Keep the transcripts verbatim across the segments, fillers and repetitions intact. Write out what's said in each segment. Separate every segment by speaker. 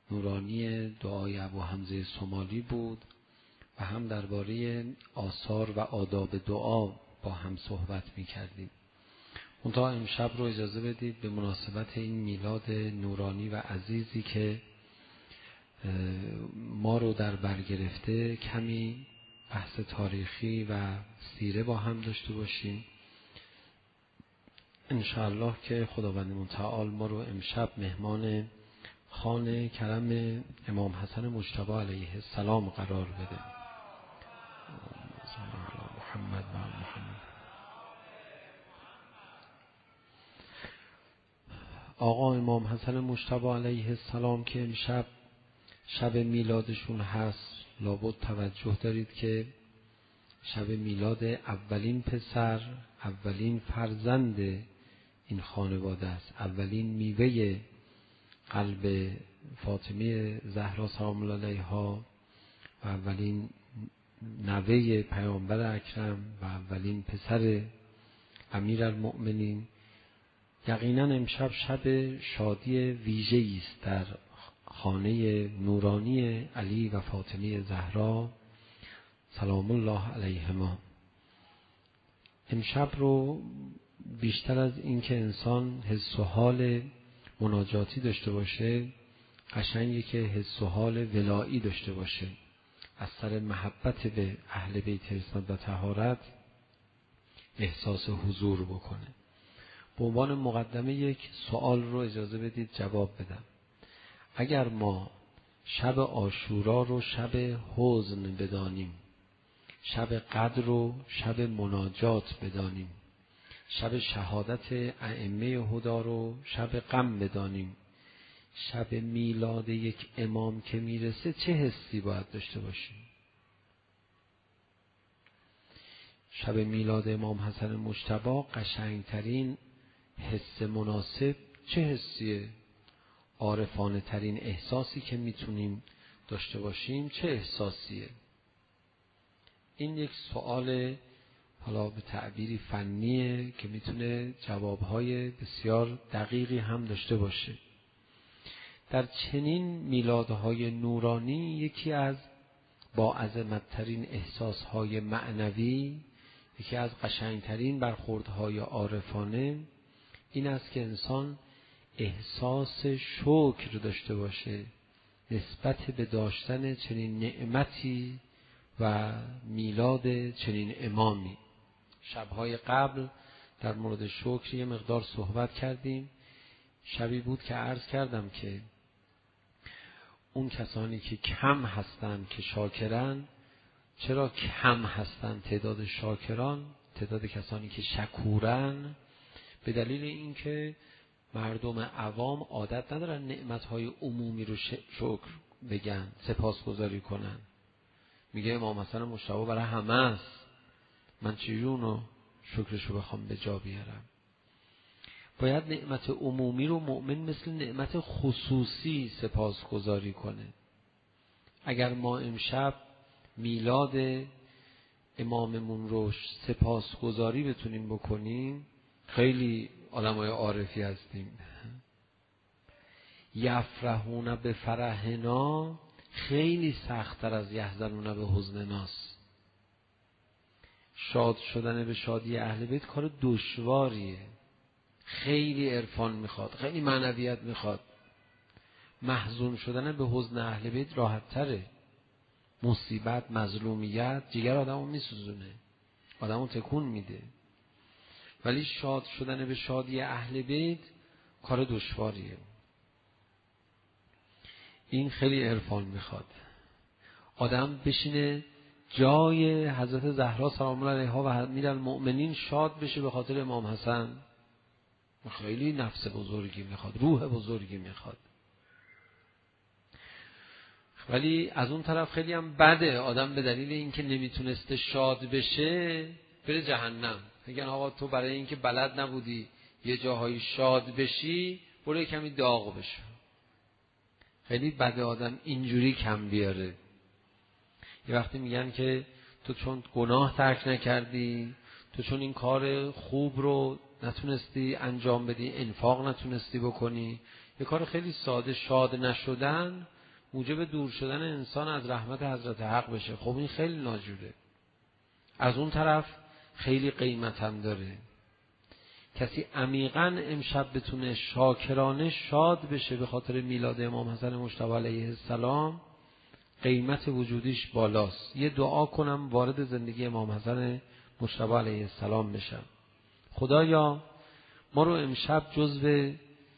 Speaker 1: نورانی دعای ابو حمزه سومالی بود و هم درباره آثار و آداب دعا با هم صحبت می‌کردیم. منتها امشب رو اجازه بدید به مناسبت این میلاد نورانی و عزیزی که ما رو در بر گرفته کمی بحث تاریخی و سیره با هم داشته باشیم. انشاءالله که خداوند متعال ما رو امشب مهمان خانه کرم امام حسن مجتبی علیه السلام قرار بده. محمد و محمد. آقا امام حسن مجتبی علیه السلام که امشب شب میلادشون هست، لابد توجه دارید که شب میلاد اولین پسر، اولین فرزند این خانواده است، اولین میوه قلب فاطمه زهرا سلام الله علیها و اولین نوه پیامبر اکرم و اولین پسر امیرالمؤمنین. یقینا امشب شب شادی ویژه‌ای است در خانه نورانی علی و فاطمه زهرا سلام الله علیهما. امشب رو بیشتر از این که انسان حس و حال مناجاتی داشته باشه، قشنگه که حس و حال ولایی داشته باشه، از سر محبت به اهل بیت اسمت و طهارت احساس حضور بکنه. به عنوان مقدمه یک سوال رو اجازه بدید جواب بدم. اگر ما شب عاشورا رو شب حزن بدانیم، شب قدر رو شب مناجات بدانیم، شب شهادت ائمه هدی رو شب غم بدانیم، شب میلاد یک امام که میرسه چه حسی باید داشته باشیم؟ شب میلاد امام حسن مجتبی قشنگترین حس مناسب چه حسیه؟ عارفانه ترین احساسی که میتونیم داشته باشیم چه احساسیه؟ این یک سوال حالا به تعبیری فنیه که میتونه جوابهای بسیار دقیقی هم داشته باشه. در چنین میلادهای نورانی یکی از با عظمت‌ترین احساسهای معنوی، یکی از قشنگترین برخوردهای عارفانه این است که انسان احساس شکر داشته باشه نسبت به داشتن چنین نعمتی و میلاد چنین امامی. شبهای قبل در مورد شکر یه مقدار صحبت کردیم. شبی بود که عرض کردم که اون کسانی که کم هستن که شاکرن، چرا کم هستن تعداد شاکران، تعداد کسانی که شکورن؟ به دلیل اینکه مردم عوام عادت ندارن نعمتهای عمومی رو شکر بگن، سپاسگزاری کنن. میگه امام حسن مجتبی برای همه است، من چجوری اونو شکرشو بخوام به جا بیارم؟ باید نعمت عمومی رو مؤمن مثل نعمت خصوصی سپاسگزاری کنه. اگر ما امشب میلاد اماممون رو سپاسگزاری بتونیم بکنیم، خیلی آدمای عارفی هستیم. یفرحون به فرحنا خیلی سخت‌تر از یحزنون به حزنناست. شاد شدن به شادی اهل بیت کار دشواریه، خیلی عرفان میخواد، خیلی معنویت میخواد. محزون شدن به حزن اهل بیت راحت تره. مصیبت، مظلومیت جگر آدمو میسوزونه، آدمو تکون میده. ولی شاد شدن به شادی اهل بیت کار دشواریه. این خیلی عرفان میخواد. آدم بشینه جای حضرت زهرا سلام الله علیها و امیرالمؤمنین شاد بشه به خاطر امام حسن، خیلی نفس بزرگی میخواد، روح بزرگی میخواد. ولی از اون طرف خیلی هم بده آدم به دلیل اینکه نمیتونسته شاد بشه بره جهنم. میگن آقا تو برای اینکه بلد نبودی یه جاهایی شاد بشی برو کمی داغ بشه. خیلی بده آدم اینجوری کم بیاره. یه وقتی میگن که تو چون گناه ترک نکردی، تو چون این کار خوب رو نتونستی انجام بدی، انفاق نتونستی بکنی، یه کار خیلی ساده شاد نشدن موجب دور شدن انسان از رحمت حضرت حق بشه. خب این خیلی ناجوره. از اون طرف خیلی قیمت هم داره. کسی عمیقاً امشب بتونه شاکرانه شاد بشه به خاطر میلاد امام حسن مجتبی علیه السلام، قیمت وجودیش بالاست. یه دعا کنم وارد زندگی امام حسن مجتبی علیه السلام بشم. خدایا ما رو امشب جزو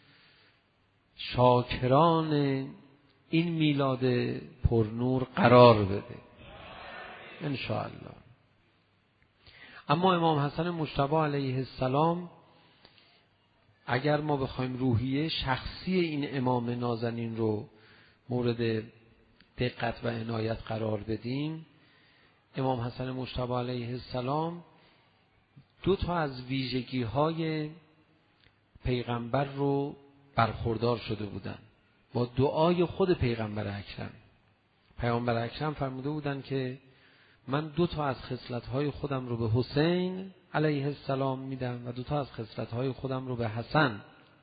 Speaker 1: شاکران این میلاد پرنور قرار بده ان شاء الله. اما امام حسن مجتبی علیه السلام اگر ما بخوایم روحیه شخصی این امام نازنین رو مورد دقت و عنایت قرار بدیم، امام حسن مجتبی علیه السلام دو تا از ویژگی‌های پیغمبر رو برخوردار شده بودن با دعای خود پیغمبر اکرم. پیغمبر اکرم فرموده بودن که من دو تا از خصلت‌های خودم رو به حسین علیه السلام میدم و دو تا از خصلت‌های خودم رو به حسن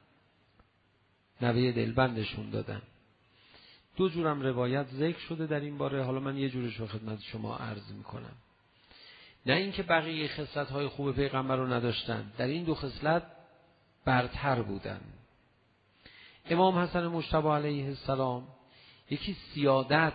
Speaker 1: نوه دلبندشون دادم. دو جورم روایت ذکر شده در این باره، حالا من یه جورش رو خدمت شما عرض میکنم. نه اینکه بقیه خصلت‌های خوب پیغمبر رو نداشتن، در این دو خصلت برتر بودن. امام حسن مجتبی علیه السلام یکی سیادت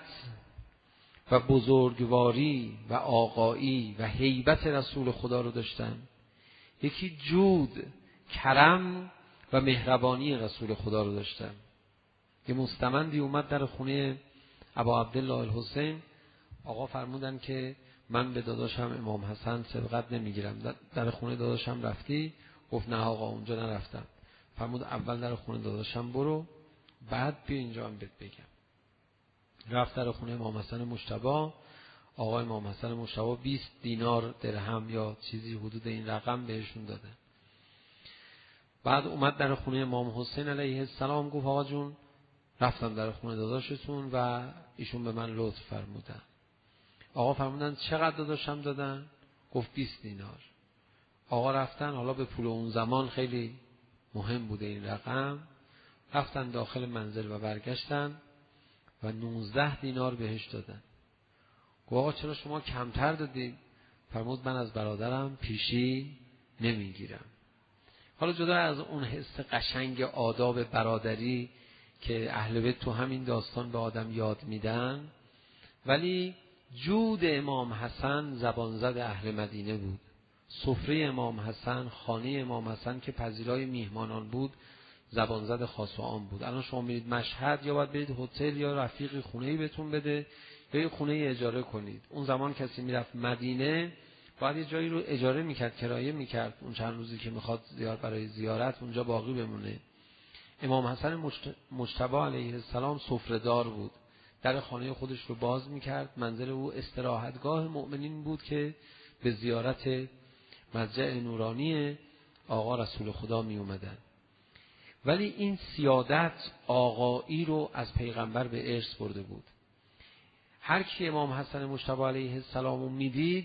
Speaker 1: و بزرگواری و آقایی و هیبت رسول خدا رو داشتن، یکی جود، کرم و مهربانی رسول خدا رو داشتن. یه مستمندی اومد در خونه ابا عبدالله الحسین، آقا فرمودن که من به داداشم امام حسن سبقت نمیگیرم، در خونه داداشم رفتی؟ گفت نه آقا اونجا نرفتم. فرمود اول در خونه داداشم برو، بعد بیا اینجا هم بهت بگم. رفت در خونه امام حسن مجتبی. آقا امام حسن مجتبی بیست دینار درهم یا چیزی حدود این رقم بهشون دادن. بعد اومد در خونه امام حسین علیه السلام، گفت آقا جون رفتم در خونه داداشتون و ایشون به من لطف فرمودن. آقا فرمودن چقدر داداشم دادن؟ گفت بیست دینار. آقا رفتن، حالا به پول اون زمان خیلی مهم بوده این رقم، رفتن داخل منزل و برگشتن و نوزده دینار بهش دادن. گفت آقا چرا شما کمتر دادید؟ فرمود من از برادرم پیشی نمیگیرم. حالا جدا از اون حس قشنگ آداب برادری که اهل بیت تو همین داستان به آدم یاد میدن، ولی جود امام حسن زبان زد اهل مدینه بود. سفره امام حسن، خانه امام حسن که پذیرای میهمانان بود، زبان زد خاص و عام بود. الان شما میرید مشهد یا باید برید هتل یا رفیقی خونه‌ای بهتون بده یا یه خونه اجاره کنید. اون زمان کسی میرفت مدینه باید یه جایی رو اجاره میکرد، کرایه میکرد، اون چند روزی که میخواد زیار برای زیارت اونجا باقی بمونه. امام حسن مجتبی علیه السلام سفره دار بود، در خانه خودش رو باز میکرد. منزل او استراحتگاه مؤمنین بود که به زیارت مضجع نورانی آقا رسول خدا می اومدن. ولی این سیادت آقایی رو از پیغمبر به ارث برده بود. هر کی امام حسن مجتبی علیه السلام رو میدید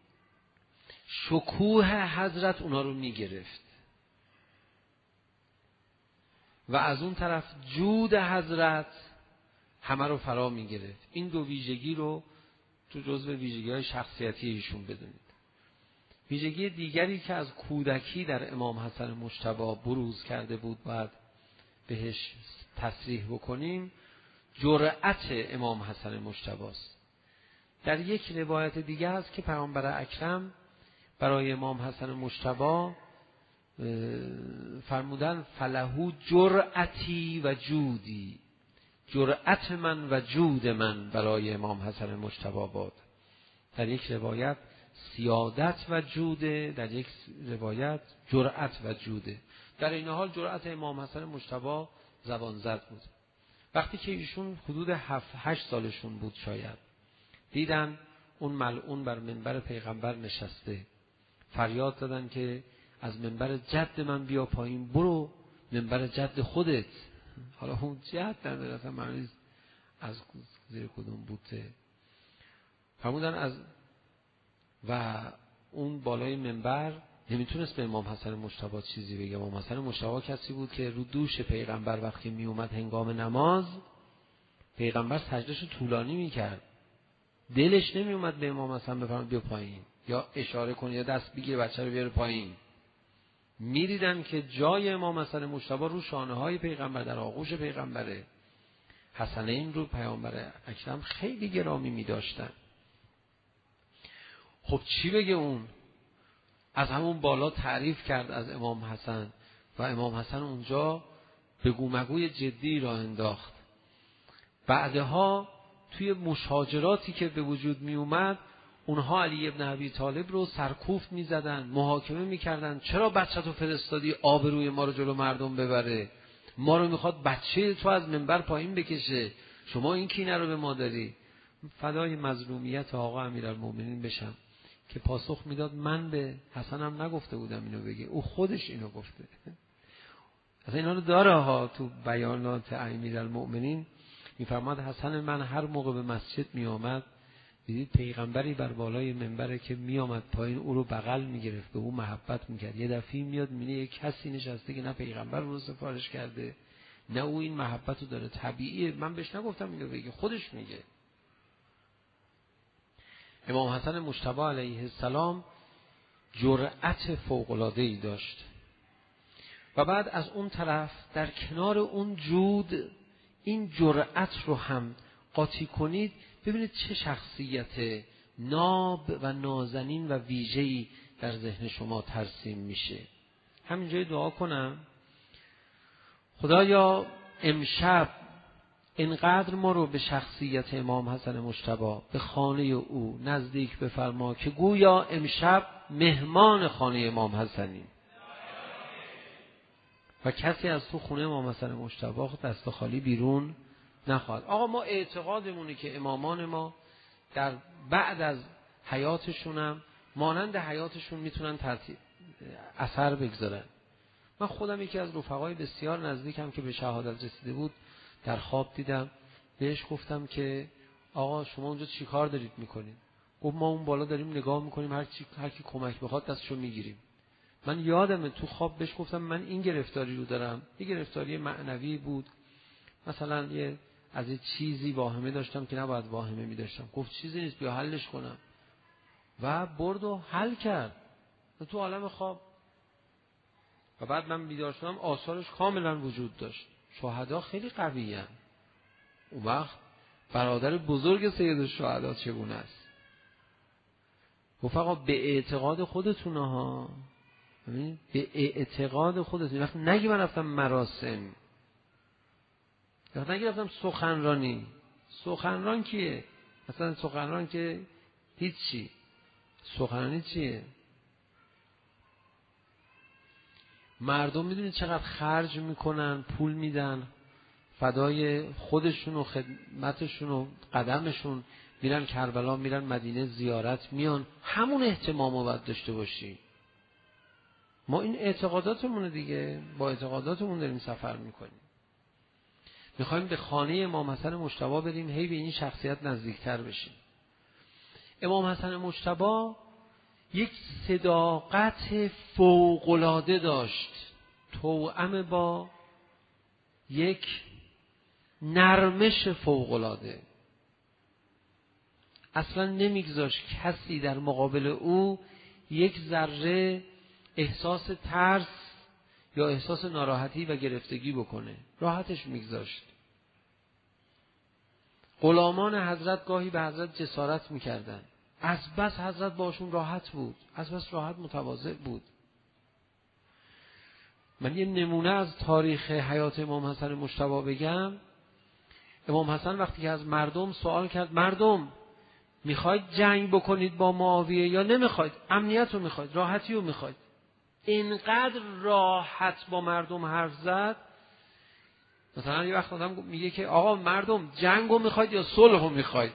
Speaker 1: شکوه حضرت اونا رو میگرفت و از اون طرف جود حضرت همه رو فرا میگرفت. این دو ویژگی رو تو جزو ویژگی‌های شخصیتی ایشون بدونید. ویژگی دیگری که از کودکی در امام حسن مجتبی بروز کرده بود بعد بهش تصریح بکنیم، جرأت امام حسن مجتبی است. در یک روایت دیگه هست که پیامبر اکرم برای امام حسن مجتبی فرمودن فلهو جرأتی و جودی، جرأت من و جود من برای امام حسن مجتبی باد. در یک روایت سیادت و جوده، در یک روایت جرأت و جوده. در این حال جرأت امام حسن مجتبی زبان زد بود. وقتی که ایشون حدود هفت هشت سالشون بود شاید، دیدن اون ملعون بر منبر پیغمبر نشسته، فریاد دادن که از منبر جد من بیا پایین، برو منبر جد خودت. حالا اون جد نداره، اصلا معنی از زیر کدوم بوته. فرمودن از و اون بالای منبر نمیتونست به امام حسن مجتبی چیزی بگه. امام حسن مجتبی کسی بود که رو دوش پیغمبر وقتی می اومد هنگام نماز، پیغمبر سجدهشو طولانی میکرد، دلش نمی اومد به امام حسن بفرماد بیا پایین یا اشاره کنه یا دست بگیر بچه رو بیاره پایین. می‌دیدن که جای امام حسن مجتبی رو شانه های پیغمبر، در آغوش پیغمبره. حسنین رو پیامبر اکرم خیلی گرامی می‌داشتن. خب چی بگه اون؟ از همون بالا تعریف کرد از امام حسن و امام حسن اونجا به گومگوی جدی را انداخت. بعدها توی مشاجراتی که به وجود می اومد، اونها علی ابن ابی طالب رو سرکوفت می زدن، محاکمه می کردن. چرا بچه تو فرستادی آبروی ما رو جلو مردم ببره؟ ما رو میخواد بچه تو از منبر پایین بکشه، شما این کینه رو به ما داری. فدای مظلومیت آقا امیرالمومنین بشم که پاسخ میداد من به حسنم نگفته بودم اینو بگه، او خودش اینو گفته. اصلا اینا رو داره ها تو بیانات امیرالمومنین. میفرماد حسن من هر موقع به مسجد می آمد، دیدید پیغمبری بر بالای منبره که می آمد پایین، او رو بغل می گرفت، به او محبت می کرد. یه دفعه میاد میینه یک کسی نشسته که نه پیغمبر رو سفارش کرده نه او این محبت رو داره. طبیعیه، من بهش نگفتم اینو بگه، خودش میگه. امام حسن مجتبی علیه السلام جرأت فوق‌العاده‌ای داشت. و بعد از اون طرف در کنار اون جود این جرأت رو هم قاطی کنید، ببینید چه شخصیت ناب و نازنین و ویژه‌ای در ذهن شما ترسیم میشه. همینجای دعا کنم خدایا امشب اینقدر ما رو به شخصیت امام حسن مجتبی، به خانه او نزدیک بفرما که گویا امشب مهمان خانه امام حسنیم و کسی از تو خونه امام حسن مجتبی دست خالی بیرون نخواهد. آقا ما اعتقادمونه که امامان ما در بعد از حیاتشون هم مانند حیاتشون میتونن ترتیب اثر بگذارن. من خودم یکی از رفقای بسیار نزدیکم که به شهادت رسیده بود در خواب دیدم، بهش گفتم که آقا شما اونجا چی کار دارید میکنید؟ گفت ما اون بالا داریم نگاه میکنیم، هر چی هر کی کمک بخواد دستشو میگیریم. من یادمه تو خواب بهش گفتم من این گرفتاری رو دارم، یه گرفتاری معنوی بود، مثلا یه از یه چیزی واهمه داشتم که نباید واهمه می داشتم. گفت چیزی نیست بیا حلش کنم و برد و حل کرد تو عالم خواب. و بعد من بیدار شدم آثارش کاملا وجود داشت. شهدا خیلی قوی هستند. اون وقت برادر بزرگ سید الشهدا چگونه است؟ گفت آقا به اعتقاد خودتونه ها، به اعتقاد خودتون. وقت نگی من رفتم مراسم، وقت نگی رفتم سخنرانی. سخنران کیه؟ مثلا سخنران که هیچی. سخنرانی چیه؟ مردم میدونید چقدر خرج میکنن، پول میدن، فدای خودشون و خدمتشون و قدمشون میرن کربلا، میرن مدینه زیارت، میان. همون اهتمام رو باید داشته باشیم. ما این اعتقاداتمونه دیگه، با اعتقاداتمون داریم سفر میکنیم. میخوایم به خانه امام حسن مجتبی بریم، هی به این شخصیت نزدیکتر بشیم. امام حسن مجتبی یک صداقت فوق‌العاده داشت، توأم با یک نرمش فوق‌العاده. اصلا نمیگذاشت کسی در مقابل او یک ذره احساس ترس یا احساس ناراحتی و گرفتگی بکنه، راحتش میگذاشت. غلامان حضرت گاهی به حضرت جسارت میکردن، از بس حضرت باشون راحت بود، از بس راحت متواضع بود. من یه نمونه از تاریخ حیات امام حسن مجتبی بگم. امام حسن وقتی که از مردم سوال کرد مردم میخواید جنگ بکنید با معاویه یا نمیخواید؟ امنیت رو میخواید؟ راحتی رو میخواید؟ اینقدر راحت با مردم حرف زد. مثلا یه وقت آدم میگه که آقا مردم جنگ رو میخواید یا صلح رو میخواید؟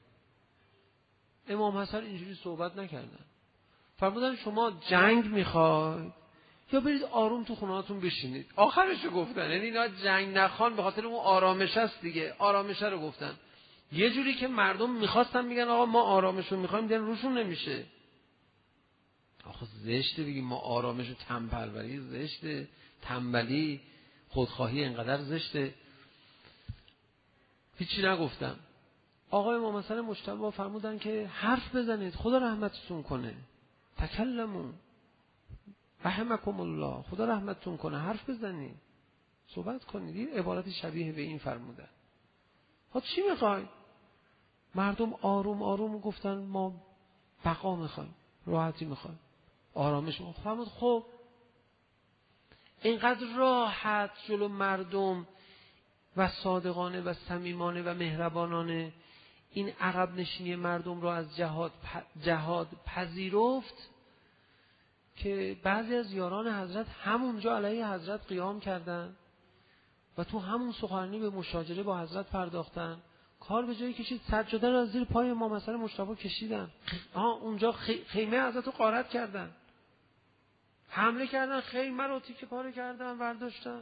Speaker 1: امام حسن اینجوری صحبت نکردن. فرمودن شما جنگ میخواید یا برید آروم تو خونهاتون بشینید. آخرشو گفتن، یعنی اینا جنگ نخوان به خاطر اون آرامش است دیگه، آرامش رو گفتن. یه جوری که مردم میخواستن میگن آقا ما آرامش رو میخوایم، دیدن روشون نمیشه. آخه زشته بگیم ما آرامش و تنبلوری، زشته، تنبلی، خودخواهی اینقدر زشته. هیچی نگفتم. آقای امام حسن مجتبی فرمودن که حرف بزنید خدا رحمتتون کنه، تکلمون رحمکم الله، خدا رحمتتون کنه، حرف بزنید، صحبت کنید. این عبارت شبیه به این فرمودن. ها چی میخوای؟ مردم آروم آروم گفتن ما بقا میخوایم، راحتی میخوایم، آرامش میخوایم. فرمود خب اینقدر راحت جلو مردم و صادقانه و صمیمانه و مهربانانه این عقب نشینی مردم را از جهاد جهاد پذیرفت که بعضی از یاران حضرت همونجا علیه حضرت قیام کردن و تو همون سخنرانی به مشاجره با حضرت پرداختن. کار به جایی کشید سجاده را از زیر پای امام حسن مجتبی کشیدن. آها اونجا خیمه حضرت رو غارت کردن، حمله کردن، خیمه رو تیکه پاره کردن، برداشتن.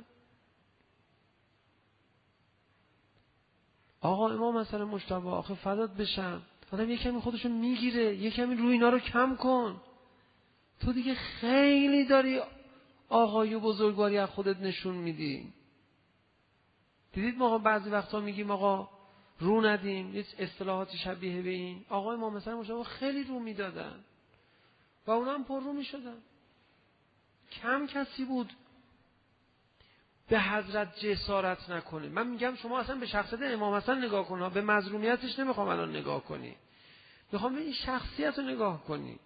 Speaker 1: آقا امام حسن مجتبی آخه فدات بشم، آدم یه کمی خودشو میگیره، یه کمی روی اینا رو کم کن. تو دیگه خیلی داری آقای و بزرگواری از خودت نشون میدی. دیدید ما بعضی وقتا میگیم آقا رو ندیم، یه اصطلاحاتی شبیه به این. آقای امام حسن مجتبی خیلی رو میدادن و اونا هم پر رو میشدن. کم کسی بود به حضرت جسارت نکنه. من میگم شما اصلا به شخصیت امام حسن نگاه کن، به مظلومیتش نمیخوام الان نگاه کنی، میخوام به این شخصیت رو نگاه کنی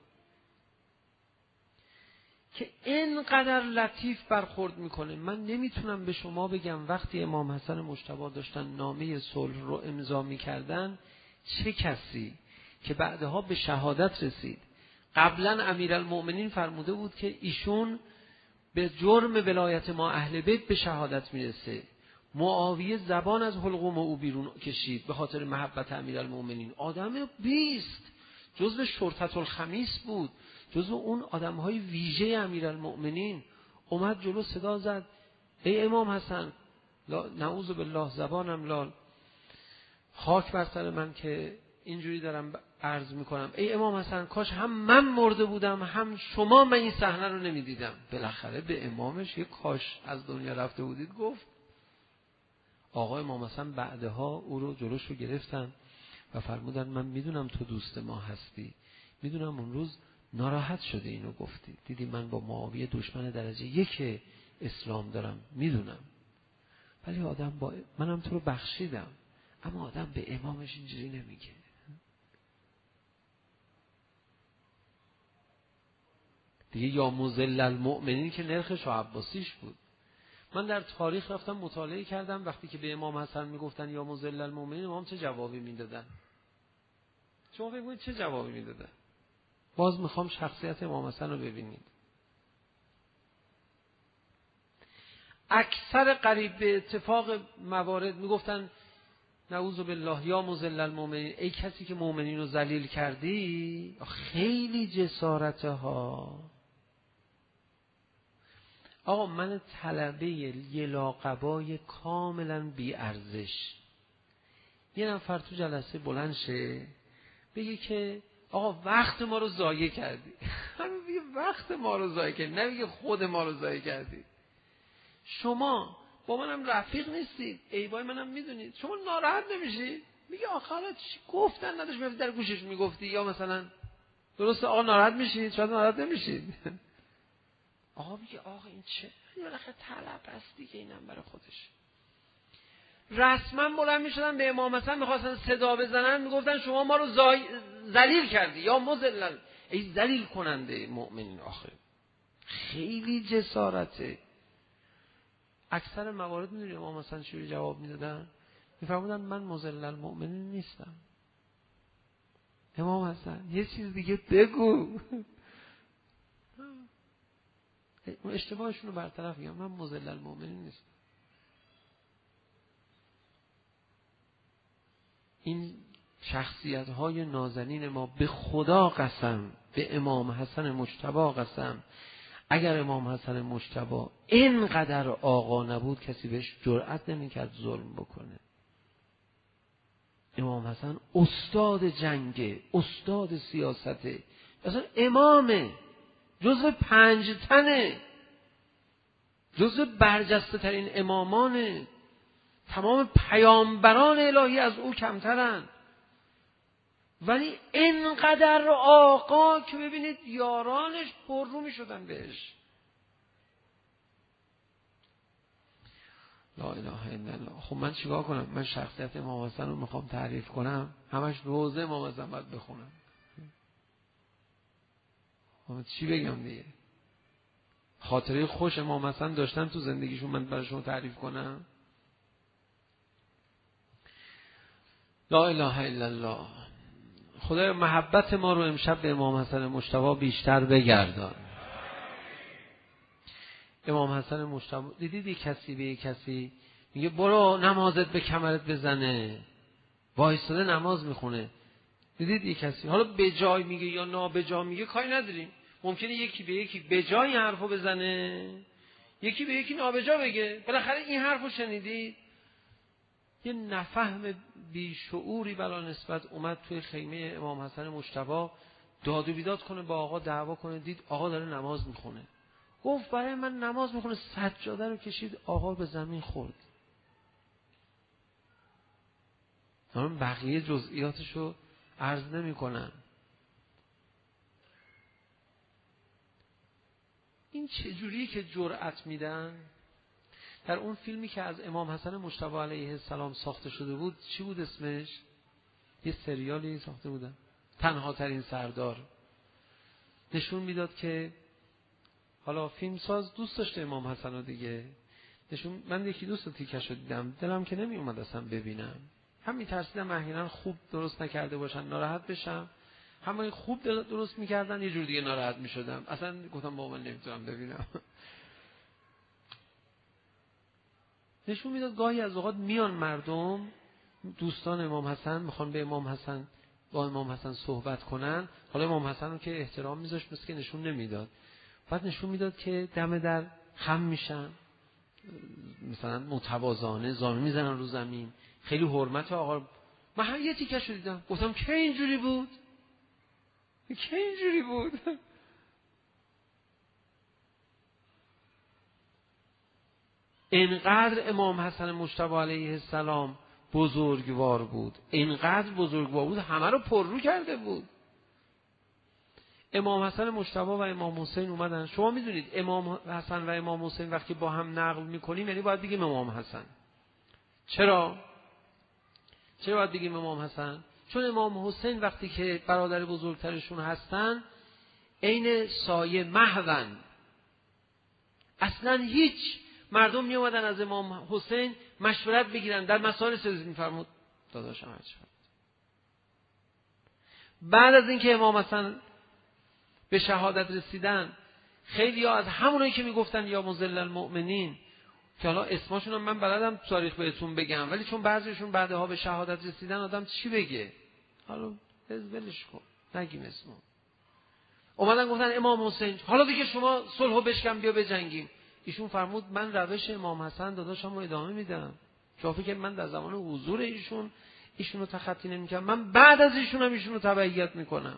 Speaker 1: که اینقدر لطیف برخورد میکنه. من نمیتونم به شما بگم وقتی امام حسن مجتبی داشتن نامه صلح رو امضا میکردن چه کسی که بعدها به شهادت رسید. قبلا امیرالمؤمنین فرموده بود که ایشون به جرم ولایت ما اهل بیت به شهادت میرسه. معاویه زبان از حلقوم او بیرون کشید به خاطر محبت امیرالمؤمنین. آدم بیست، جزو شرطة الخمیس بود، جزو اون آدمهای ویژه امیرالمؤمنین. اومد جلو صدا زد ای امام حسن، نعوذ بالله زبانم لال، خاک بر سر من که اینجوری دارم عرض میکنم، ای امام حسن کاش هم من مرده بودم هم شما من این صحنه رو نمیدیدم. بالاخره به امامش یک کاش از دنیا رفته بودید گفت. آقای امام حسن بعدها او رو جلوش رو گرفتن و فرمودن من میدونم تو دوست ما هستی، میدونم اون روز ناراحت شده اینو گفتی، دیدی من با معاویه دشمن درجه یک اسلام دارم، میدونم، ولی آدم با منم تو رو بخشیدم، اما آدم به امامش اینجوری نمیگه. دیگه یا مذل المؤمنین که نرخ شاه عباسیش بود. من در تاریخ رفتم مطالعه کردم وقتی که به امام حسن میگفتن یا مذل المؤمنین امام چه جوابی میدادن. شما بگوید چه جوابی میدادن. باز میخوام شخصیت امام حسن رو ببینید. اکثر قریب به اتفاق موارد میگفتن نعوذ بالله یا مذل المؤمنین، ای کسی که مؤمنین رو ذلیل کردی. خیلی جسارته ها. آقا من طلبه یه لاقبای کاملا بی ارزش، یه نفر تو جلسه بلند شه بگه که آقا وقت ما رو ضایع کردی. همین بگه وقت ما رو ضایع کردی، نمیگه خود ما رو ضایع کردی. شما با منم رفیق نیستید، عیبای منم میدونید، شما ناراحت نمیشید؟ میگه آخه چی گفتن نداشت میفتی در گوشش میگفتی، یا مثلا درسته آقا ناراحت میشید، شاید ناراحت نمیشید. آقا میگه آقا این چه بالاخره طلب است دیگه، اینم برای خودش. رسما بلند میشدن به امام حسن میخواستن صدا بزنن، میگفتن شما ما رو ذلیل کردی یا مذلل، ای ذلیل کننده مؤمنین. آخه خیلی جسارته. اکثر موارد میدونی امام حسن چی جواب میدادن؟ میفرمودن من مذل المؤمنین نیستم. امام حسن یه چیز دیگه بگو. اشتباهشون رو برطرف میگم، من مذل المؤمنین نیستم. این شخصیت های نازنین ما به خدا قسم، به امام حسن مجتبی قسم، اگر امام حسن مجتبی اینقدر آقا نبود کسی بهش جرأت نمیکرد ظلم بکنه. امام حسن استاد جنگه، استاد سیاسته، اصلا امامه، جزو پنج تنه، جزو برجسته ترین امامانه. تمام پیامبران الهی از او کمترن، ولی اینقدر آقا که ببینید یارانش پر رو می شدن بهش. لا اله الا الله. خب من چیکار کنم؟ من شخصیت امام حسن رو میخوام تعریف کنم، همش روزه امام حسن باید بخونم. خب چی بگم دیگه؟ خاطره خوش امام حسن داشتن تو زندگیشون من برای شما تعریف کنم؟ لا اله الا الله. خدای محبت ما رو امشب به امام حسن مجتبی بیشتر بگردان. امام حسن مجتبی دیدید یک کسی به یک کسی میگه برو نمازت به کمرت بزنه، وایساده نماز میخونه. دیدید یک کسی حالا به جای میگه یا نابجا میگه کاری نداریم، ممکنه یکی به یکی به جای حرفو بزنه، یکی به یکی نابجا بگه. بالاخره این حرفو شنیدید؟ یه نفهم بیشعوری بلا نسبت اومد توی خیمه امام حسن مجتبی داد و بیداد کنه، با آقا دعوا کنه. دید آقا داره نماز میخونه، گفت برای من نماز میخونه. سجاده رو کشید، آقا به زمین خورد. من بقیه جزئیاتشو عرض نمی کنم. این چجوری که جرأت میدن؟ در اون فیلمی که از امام حسن مجتبی علیه السلام ساخته شده بود، چی بود اسمش؟ یه سریالی ساخته بودن، تنها ترین سردار. نشون میداد که حالا فیلمساز دوست داشته امام حسن رو دیگه. نشون من یکی دوست رو تیکش رو دیدم، دلم که نمی اومد اصلا ببینم. هم میترسیدم احیانا خوب درست نکرده باشن ناراحت بشم، هم خوب درست میکردن یه جور دیگه ناراحت میشدم. اصلا گفتم با من نمیتونم ببینم. نشون میداد گاهی از اوقات میان مردم دوستان امام حسن میخوان به امام حسن با امام حسن صحبت کنن. حالا امام حسن رو که احترام میذاشت مثل که نشون نمیداد. بعد نشون میداد که دم در خم میشن، مثلا متواضعانه زانو میزنن رو زمین، خیلی حرمت آقا. من هم یه تیکش رو دیدم، گفتم که اینجوری بود؟ که اینجوری بود؟ اینقدر امام حسن مجتبی علیه السلام بزرگوار بود، اینقدر بزرگوار بود همه رو پررو کرده بود. امام حسن مجتبی و امام حسین اومدن. شما میدونید امام حسن و امام حسین وقتی با هم نقل میکنیم یعنی باید بگیم امام حسن. چرا؟ چرا باید بگیم امام حسن؟ چون امام حسین وقتی که برادر بزرگترشون هستن عین سایه محون، اصلا هیچ. مردم می اومدن از امام حسین مشورت بگیرن در مسائل سیاسی. میفرمود داداشم هر چی. بعد از اینکه امام حسن به شهادت رسیدن، خیلی ها از همونایی که میگفتن یا مذل المؤمنین، که حالا اسمشون هم من بلدم تاریخ بهتون بگم، ولی چون بعضیشون بعدها به شهادت رسیدن آدم چی بگه؟ حالا ولش کن نگیم اسمو. اومدن گفتن امام حسین حالا دیگه شما صلحو بشکن بیا بجنگیم. ایشون فرمود من روش امام حسن داداشم رو ادامه میدم. شما فکر من در زمان حضور ایشون ایشون رو تخطی نمی‌کنم، من بعد از ایشون هم ایشون رو تبعیت میکنم.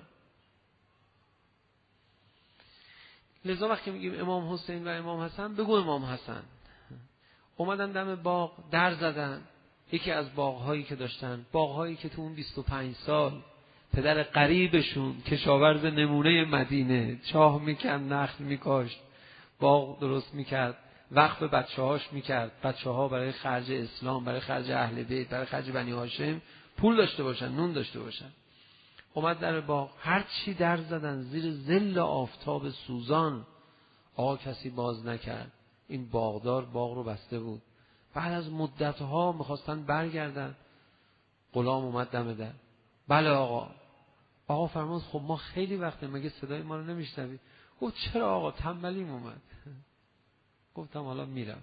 Speaker 1: لذا وقتی میگیم امام حسین و امام حسن بگو امام حسن. اومدن دم باغ در زدن، یکی از باغ‌هایی که داشتن، باغ‌هایی که تو اون بیست و پنج سال پدر قریبشون کشاورز نمونه مدینه چاه میکن، نخل میکاشت، باغ درست میکرد، وقف بچه‌هاش میکرد، بچه‌ها برای خرج اسلام، برای خرج اهل بیت، برای خرج بنی هاشم پول داشته باشن، نون داشته باشن. اومد در باغ، هر چی در زدن زیر ظل آفتاب سوزان، آقا کسی باز نکرد. این باغدار باغ رو بسته بود. بعد از مدت‌ها می‌خواستن برگردن، غلام اومد دم در. بله آقا. آقا فرمود خب ما خیلی وقته مگه صدای ما رو نمیشنوی؟ گفت چرا آقا تنبلیم اومد. گفتم حالا میرم.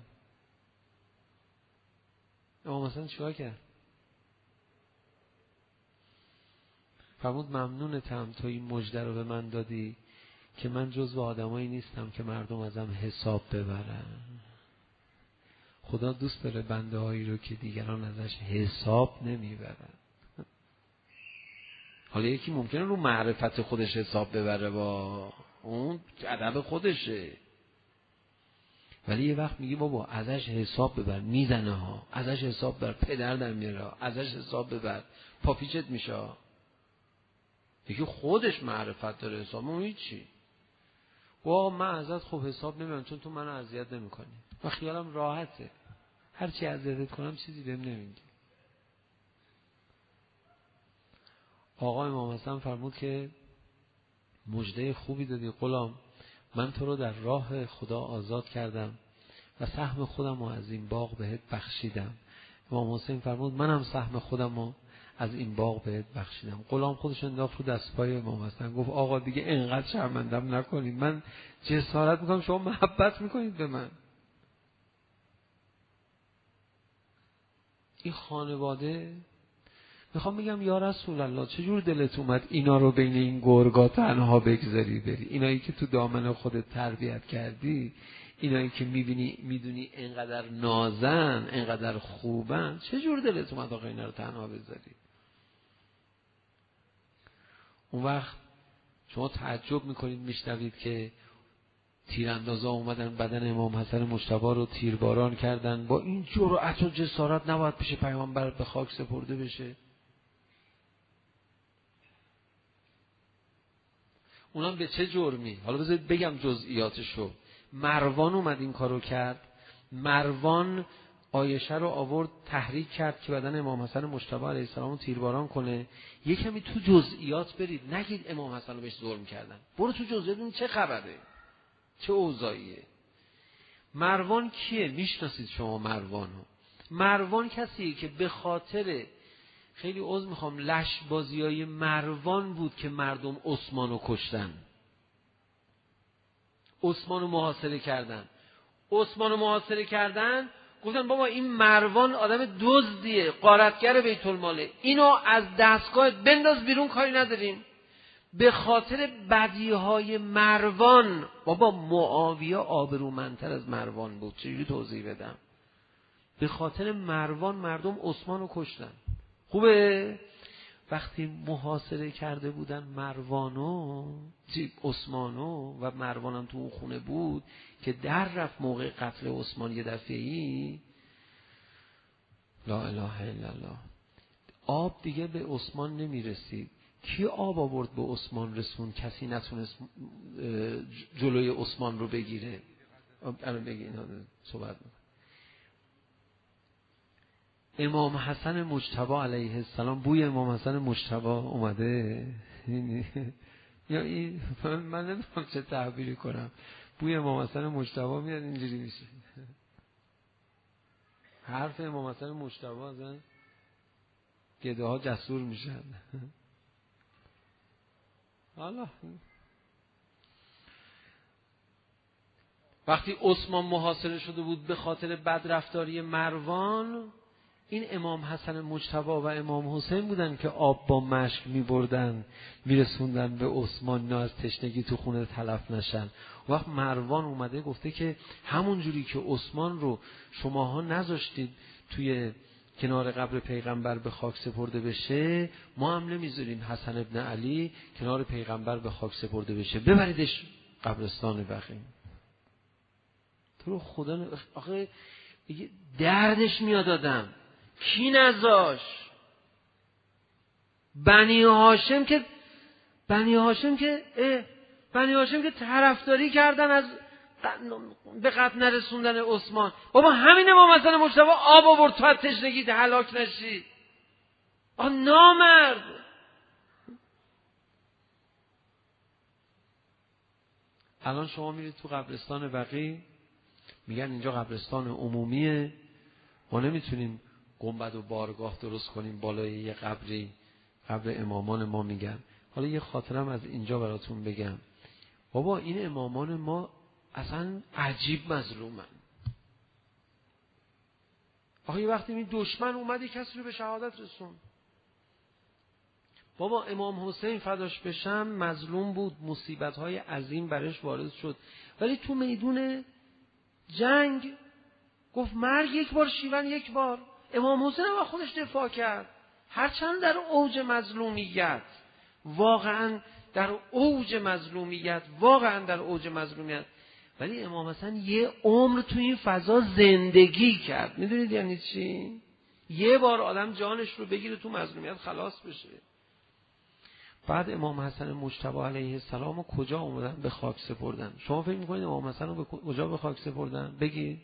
Speaker 1: امام حسن چیکار کرد؟ فرمود ممنونتم تو این مژده رو به من دادی که من جزو آدمایی نیستم که مردم ازم حساب ببرن. خدا دوست داره بنده هایی رو که دیگران ازش حساب نمیبرن. حالا یکی ممکنه رو معرفت خودش حساب ببره، با اون ادب خودشه، ولی یه وقت میگی بابا ازش حساب ببر، میزنه ها، ازش حساب ببر، پدر در میاره، ازش حساب ببر، پاپیچت میشه. یکی خودش معرفت داره، حساب اون هیچی. وا من ازت خوب حساب نمیارم چون تو منو اذیت نمیکنی و خیالم راحته، هر چی اذیتت کنم چیزی بهم نمیگی. آقا امام حسن فرمود که مژده خوبی دادی غلام، من تو رو در راه خدا آزاد کردم و سهم خودم رو از این باغ بهت بخشیدم. امام حسین فرمود منم سهم خودم رو از این باغ بهت بخشیدم. غلام خودش انداخت رو دست پای امام حسن، گفت آقا دیگه اینقدر شرمندم نکنید، من جسارت میکنم شما محبت میکنید به من. این خانواده میخوام بگم یا رسول الله چجور دلت اومد اینا رو بین این گرگا تنها بگذاری بری؟ اینایی که تو دامن خودت تربیت کردی، اینایی که میبینی میدونی اینقدر نازن، اینقدر خوبن، چجور دلت اومد آقا اینا رو تنها بذاری؟ اون وقت شما تعجب میکنید میشنوید که تیراندازا اومدن بدن امام حسن مجتبی رو تیرباران کردن. با این جرأت و جسارت نباید پیش پیامبر به خاک سپرده بشه. اونم به چه جرمی؟ حالا بذارید بگم جزئیاتشو. مروان اومد این کارو کرد. مروان عایشه رو آورد تحریک کرد که بدن امام حسن مجتبی علیه السلام رو تیرباران کنه. یه کمی تو جزئیات برید، نگید امام حسن رو بهش ظلم کردن، برو تو جزئیات ببین چه خبره، چه اوضاعیه. مروان کیه؟ میشناسید شما مروانو؟ مروان کسیه که به خاطر خیلی عذر میخوام لش بازیای مروان بود که مردم عثمانو کشتن، عثمانو محاصره کردن. عثمانو محاصره کردن گفتن بابا این مروان آدم دزدیه، غارتگر بیت الماله، اینو از دستگاه بنداز بیرون، کاری نداریم. به خاطر بدیهای مروان، بابا معاویه آبرومندتر از مروان بود، چجوری توضیح بدم؟ به خاطر مروان مردم عثمانو کشتن. خوبه؟ وقتی محاصره کرده بودن مروانو، عثمانو، و مروانم تو اون خونه بود که در رفت موقع قتل عثمان یه دفعه‌ای، لا اله الا الله، آب دیگه به عثمان نمیرسید. کی آب آورد به عثمان رسون؟ کسی نتونست جلوی عثمان رو بگیره. الان بگی اینا صحبت می‌کنم. امام حسن مجتبی علیه السلام، بوی امام حسن مجتبی اومده یا این من نمیدونم چه تعبیری کنم، بوی امام حسن مجتبی میاد اینجوری میشه. حرف امام حسن مجتبی ازن گده ها جسور میشن. حالا وقتی عثمان محاصره شده بود به خاطر بدرفتاری مروان، این امام حسن مجتبی و امام حسین بودن که آب با مشک می بردن میرسوندن به عثمان، نه از تشنگی تو خونه تلف نشن. وقت مروان اومده گفته که همون جوری که عثمان رو شماها نذاشتید توی کنار قبر پیغمبر به خاک سپرده بشه، ما هم نمیذاریم حسن ابن علی کنار پیغمبر به خاک سپرده بشه، ببریدش قبرستان بقیع. تو رو خدا ن... آخه دردش میاد آدم. کی نذاش؟ بنی هاشم که بنی هاشم که اه بنی هاشم که طرفداری کردن از به قتل نرسوندن عثمان. بابا همین امام حسن مجتبی آب آورد تو از تشنگی هلاک نشی. آ نامرد. الان شما میرید تو قبرستان بقیع، میگن اینجا قبرستان عمومیه، ما نمیتونیم گنبد و بارگاه درست کنیم بالای یه قبری، قبر امامان ما. میگن حالا یه خاطرم از اینجا براتون بگم. بابا این امامان ما اصلا عجیب مظلومن. آخه وقتی این دشمن اومد کسی رو به شهادت رسون. بابا امام حسین فداش بشم مظلوم بود، مصیبت‌های عظیم برش وارد شد، ولی تو میدون جنگ گفت مرگ یک بار، شیون یک بار. امام حسین هم خودش دفاع کرد، هرچند در اوج مظلومیت، واقعا در اوج مظلومیت، واقعا در اوج مظلومیت، ولی امام حسن یه عمر تو این فضا زندگی کرد. میدونید یعنی چی؟ یه بار آدم جانش رو بگیره تو مظلومیت خلاص بشه. بعد امام حسن مجتبی علیه السلام رو کجا اومدن به خاک سپردن؟ شما فکر میکنید امام حسن رو به کجا به خاک سپردن؟ بگید.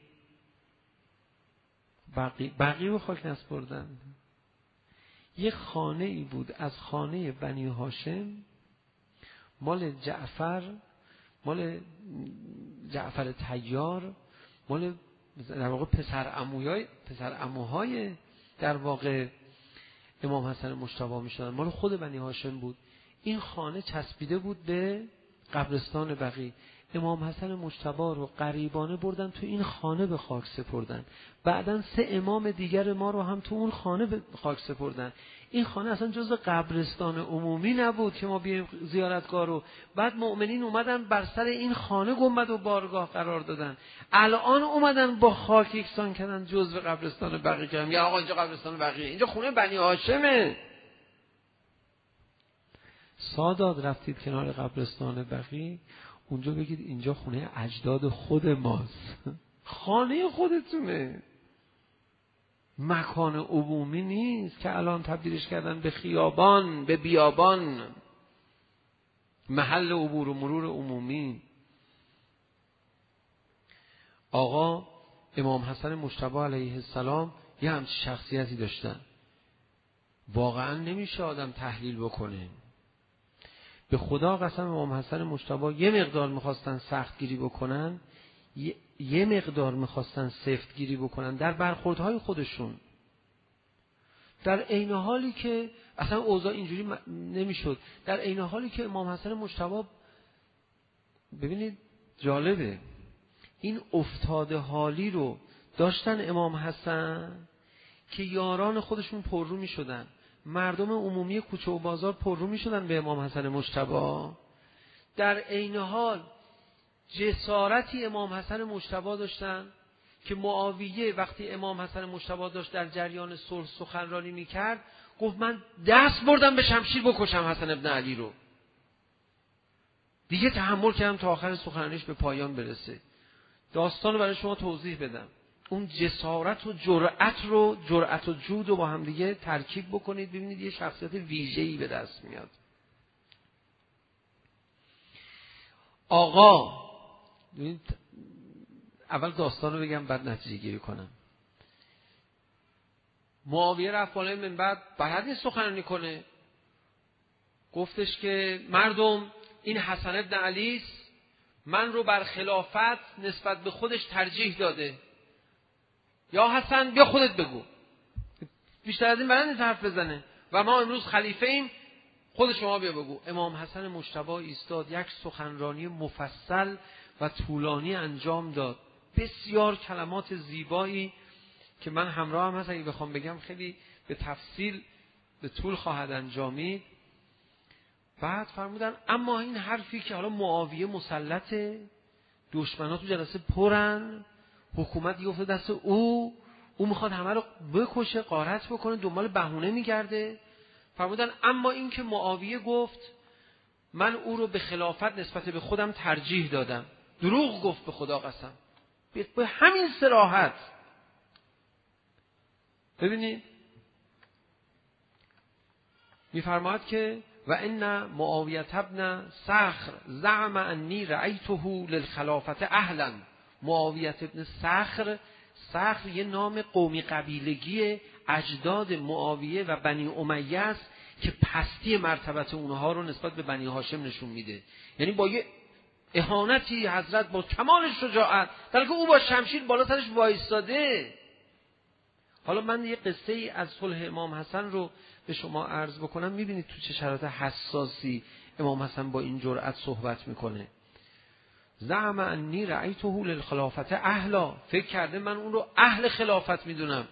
Speaker 1: بقی بقی به خاک نسپردن. یه خانه ای بود از خانه بنی هاشم، مال جعفر، مال جعفر طیار، مال در واقع پسر عموهای پسر عموهای در واقع امام حسن مجتبی میشدن، مال خود بنی هاشم بود. این خانه چسبیده بود به قبرستان بقی. امام حسن مجتبی رو غریبانه بردن تو این خانه به خاک سپردن. بعدن سه امام دیگر ما رو هم تو اون خانه به خاک سپردن. این خانه اصلا جزء قبرستان عمومی نبود که ما بیایم زیارتگاه رو. بعد مؤمنین اومدن بر سر این خانه گنبد و بارگاه قرار دادن. الان اومدن با خاک یکسان کردن، جزء قبرستان بقی کردن. یا آقا اینجا قبرستان بقیه، اینجا خونه بنی هاشمه. سادات رفتید کنار قبرستان بقی، اونجا بگید اینجا خونه اجداد خود ماست. خانه خودتونه، مکان عمومی نیست که الان تبدیلش کردن به خیابان، به بیابان، محل عبور و مرور عمومی. آقا امام حسن مجتبی علیه السلام یه همچین شخصیتی داشتن، واقعا نمیشه آدم تحلیل بکنه. به خدا قسم امام حسن مجتبی یه مقدار میخواستن سختگیری بکنن، یه, یه مقدار میخواستن سفتگیری بکنن در برخوردهای خودشون، در عین حالی که اصلا اوضاع اینجوری نمیشد. در عین حالی که امام حسن مجتبی، ببینید جالبه، این افتاده حالی رو داشتن امام حسن که یاران خودشون پررو میشدن، مردم عمومی کوچه و بازار پررو میشدن به امام حسن مجتبی. در عین حال جسارتی امام حسن مجتبی داشتن که معاویه وقتی امام حسن مجتبی داشت در جریان صلح سخنرانی میکرد، گفت من دست بردم به شمشیر بکشم حسن ابن علی رو، دیگه تحمل کردم تا آخر سخنرانیش به پایان برسه. داستان رو برای شما توضیح بدم. اون جسارت و جرأت رو، جرأت و جود رو با هم دیگه ترکیب بکنید، ببینید یه شخصیت ویژه‌ای به دست میاد. آقا، اول داستان رو بگم بعد نتیجه گیری کنم. معاویه رفت بالای منبر، بلد نیست سخنرانی کنه، گفتش که مردم این حسن ابن علی من رو بر خلافت نسبت به خودش ترجیح داده. یا حسن بیا خودت بگو، بیشتر از این بلد نیست حرف بزنه و ما امروز خلیفه ایم، خود شما بیا بگو. امام حسن مجتبی ایستاد، یک سخنرانی مفصل و طولانی انجام داد، بسیار کلمات زیبایی که من همراه هم هست اگه بخوام بگم خیلی به تفصیل به طول خواهد انجامید. بعد فرمودن اما این حرفی که حالا معاویه مسلطه، دشمنات تو جلسه پرن، حکومت یفته دست او، او میخواد همه رو بکشه، غارت بکنه، دنبال بهونه میگرده. فرمودن اما این که معاویه گفت من او رو به خلافت نسبت به خودم ترجیح دادم، دروغ گفت به خدا قسم، به همین صراحت. ببینید میفرماید که و ان معاویه ابن صخر زعم انی رأیته للخلافت اهلا. معاویه ابن صخر، صخر یه نام قومی قبیلگی اجداد معاویه و بنی امیه است که پستی مرتبت اونها رو نسبت به بنی هاشم نشون میده. یعنی با یه اهانتی حضرت با کمال شجاعت، در حالی که او با شمشیر بالا سرش وایستاده. حالا من یه قصه ای از صلح امام حسن رو به شما عرض بکنم، میبینید تو چه شرایط حساسی امام حسن با این جرأت صحبت میکنه. زعم انی رأیته للخلافت اهلا، فکر کرده من اون رو اهل خلافت میدونم.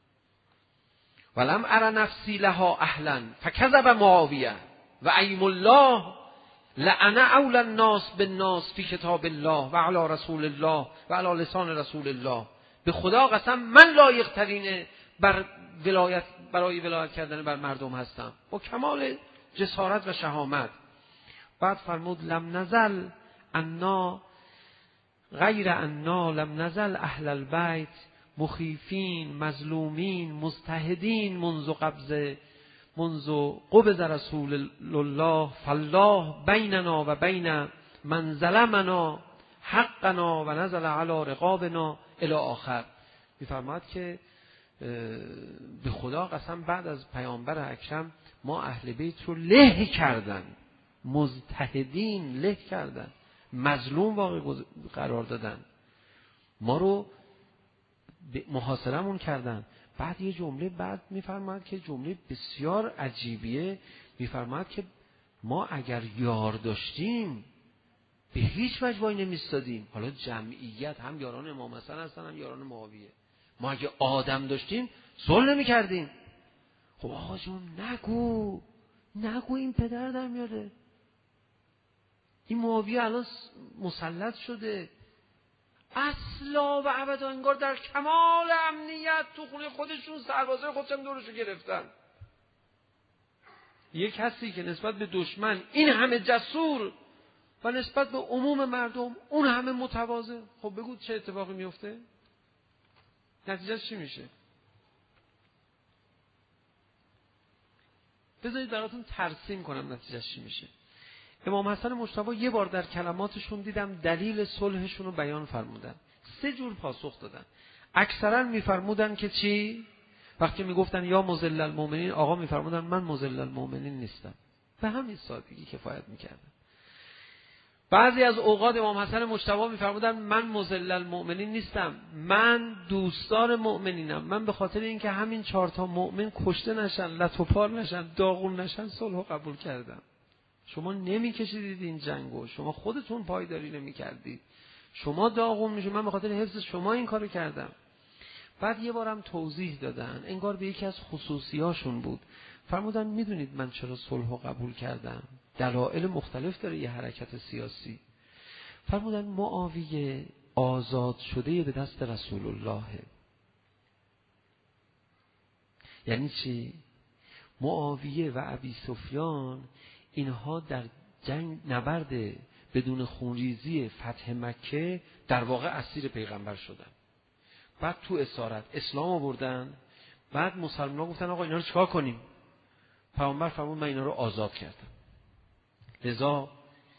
Speaker 1: ولم ار نفسی لها اهلا فکذب معاویه و ایم الله لعن اول الناس بالناس فی کتاب الله و علی رسول الله و علی لسان رسول الله. به خدا قسم من لایق ترینه بر ولایت، برای ولایت کردن بر مردم هستم، با کمال جسارت و شهامت. بعد فرمود لم نزل انا غیر انا لم نزل اهل البیت مخیفین مظلومین مضطهدین منذ قبض منذ قبض رسول الله فالله بیننا و بین من ظلمنا حقنا و نزل علی رقابنا الی آخر. می‌فرماید که به خدا قسم بعد از پیامبر اکرم ما اهل بیت رو له کردن، مضطهدین له کردن، مظلوم واقع قرار دادن، ما رو محاصرمون کردن. بعد یه جمله بعد میفرماید که جمله بسیار عجیبیه، میفرماید که ما اگر یار داشتیم به هیچ وجه وای نمیستادیم. حالا جمعیت هم یاران امام حسن هستن هم یاران معاویه. ما اگه آدم داشتیم صلح نمی‌کردیم. خب آقا جون نگو نگو این پدر در میاره، این معاویه الان مسلط شده اصلا و ابدا، انگار در کمال امنیت تو خونه خودشون سربازای خودشون دورشو گرفتن. یک کسی که نسبت به دشمن این همه جسور و نسبت به عموم مردم اون همه متواضع، خب بگو چه اتفاقی میفته؟ نتیجه چی میشه؟ بذارید براتون ترسیم کنم نتیجه چی میشه. امام حسن مجتبی یه بار در کلماتشون دیدم دلیل صلحشون رو بیان فرمودن. سه جور پاسخ دادن. اکثرا میفرمودن که چی؟ وقتی میگفتن یا مذل المؤمنین، آقا میفرمودن من مذل المؤمنین نیستم. به همین سادگی کفایت میکردن. بعضی از اوقات امام حسن مجتبی میفرمودن من مذل المؤمنین نیستم، من دوستدار مؤمنینم. من به خاطر اینکه همین چهار تا مؤمن کشته نشن، لت و پار نشن، داغون نشن، صلح قبول کردم. شما نمیکشیدید این جنگو، شما خودتون پایداری نمیکردید، شما داغون میشید، من به خاطر حفظ شما این کارو کردم. بعد یه بارم توضیح دادن، انگار به یکی از خصوصیاشون بود، فرمودن میدونید من چرا صلحو قبول کردم؟ دلایل مختلف داره یه حرکت سیاسی. فرمودن معاویه آزاد شده به دست رسول الله. یعنی چی؟ معاویه و ابی سفیان اینها در جنگ نبرد بدون خونریزی فتح مکه در واقع اسیر پیغمبر شدن. بعد تو اسارت اسلام آوردن، بعد مسلمان‌ها گفتن آقا اینا رو چیکار کنیم؟ پیامبر فرمود من اینا رو آزاد کردم. لذا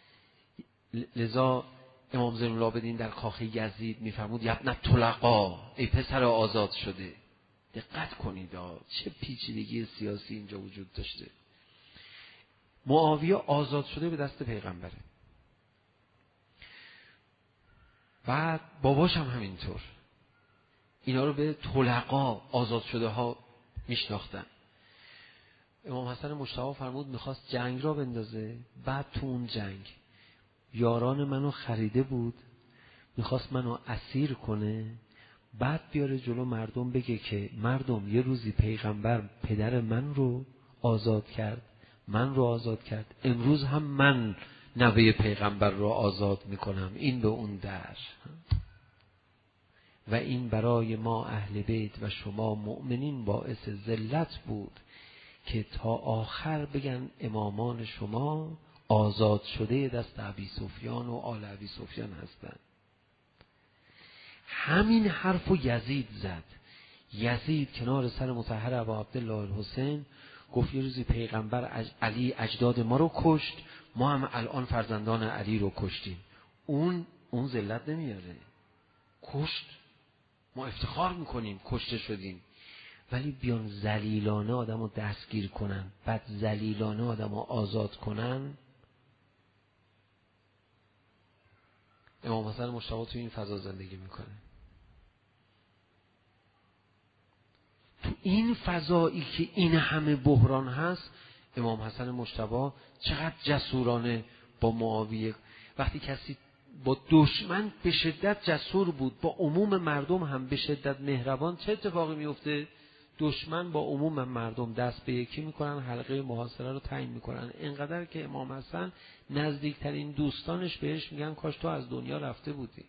Speaker 1: لذا امام زین العابدین در کاخ یزید میفرمود یبن طلقا، ای پسر آزاد شده. دقت کنید چه پیچیدگی سیاسی اینجا وجود داشته. معاویه آزاد شده به دست پیغمبره، بعد باباش هم همینطور. اینا رو به طلقا، آزاد شده ها میشناختن. امام حسن مجتبی فرمود میخواست جنگ را بندازه، بعد تو اون جنگ یاران منو خریده بود، میخواست منو اسیر کنه، بعد بیاره جلو مردم بگه که مردم یه روزی پیغمبر پدر من رو آزاد کرد، من رو آزاد کرد، امروز هم من نوه پیغمبر رو آزاد میکنم، این به اون در. و این برای ما اهل بیت و شما مؤمنین باعث ذلت بود که تا آخر بگن امامان شما آزاد شده دست ابی سفیان و آل ابی سفیان هستند. همین حرفو یزید زد. یزید کنار سر مطهر ابا عبدالله الحسین گفت یه روزی پیغمبر علی اجداد ما رو کشت، ما هم الان فرزندان علی رو کشتیم. اون اون ذلت نمیاره، کشت، ما افتخار میکنیم کشته شدیم. ولی بیان ذلیلانه آدم رو دستگیر کنن، بعد ذلیلانه آدم رو آزاد کنن. امام حسن مجتبی تو این فضا زندگی میکنه. تو این فضایی که این همه بحران هست، امام حسن مجتبی چقدر جسورانه با معاویه، وقتی کسی با دشمن به شدت جسور بود، با عموم مردم هم به شدت مهربان، چه اتفاقی میفته؟ دشمن با عموم مردم دست به یکی میکنن، حلقه محاصره رو تعیین میکنن، اینقدر که امام حسن نزدیکترین دوستانش بهش میگن کاش تو از دنیا رفته بودی،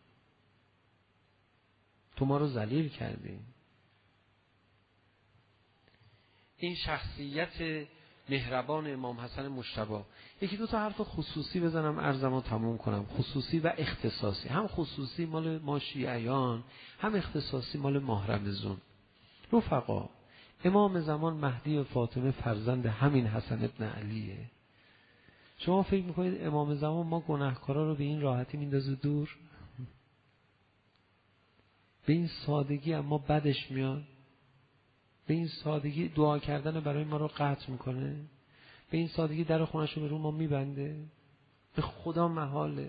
Speaker 1: تو ما رو ذلیل کردی. این شخصیت مهربان امام حسن مجتبی. یکی دو تا حرف خصوصی بزنم عرضمو تموم کنم، خصوصی و اختصاصی. هم خصوصی مال ما شیعیان، هم اختصاصی مال ماه رمضان. رفقا، امام زمان مهدی فاطمه فرزند همین حسن ابن علیه. شما فکر میکنید امام زمان ما گناهکارا رو به این راحتی میندازه دور؟ به این سادگی اما بدش میاد؟ به این سادگی دعا کردن برای ما رو قطع میکنه؟ به این سادگی در خونش رو به رو ما میبنده؟ به خدا محاله.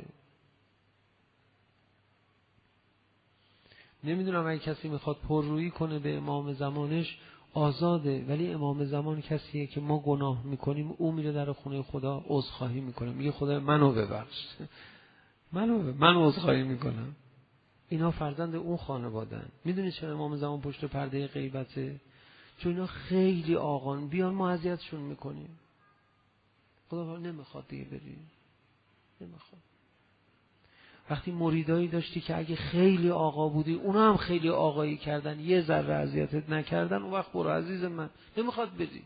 Speaker 1: نمیدونم اگه کسی میخواد پررویی کنه به امام زمانش آزاده، ولی امام زمان کسیه که ما گناه میکنیم او میره در خونه خدا عذرخواهی میکنه، میگه خدا منو ببخش، منو ببخش. من عذرخواهی میکنم. اینا فرزند اون خانواده‌ان. میدونی چرا امام زمان پشت پرده غیبته؟ چون اینا خیلی آقان، بیان ما اذیتشون میکنیم. خدا نمیخواد دیگه بری، نمیخواد. وقتی مریدایی داشتی که اگه خیلی آقا بودی اونا هم خیلی آقایی کردن، یه ذره اذیتت نکردن، اون وقت برو عزیز من، نمیخواد بری.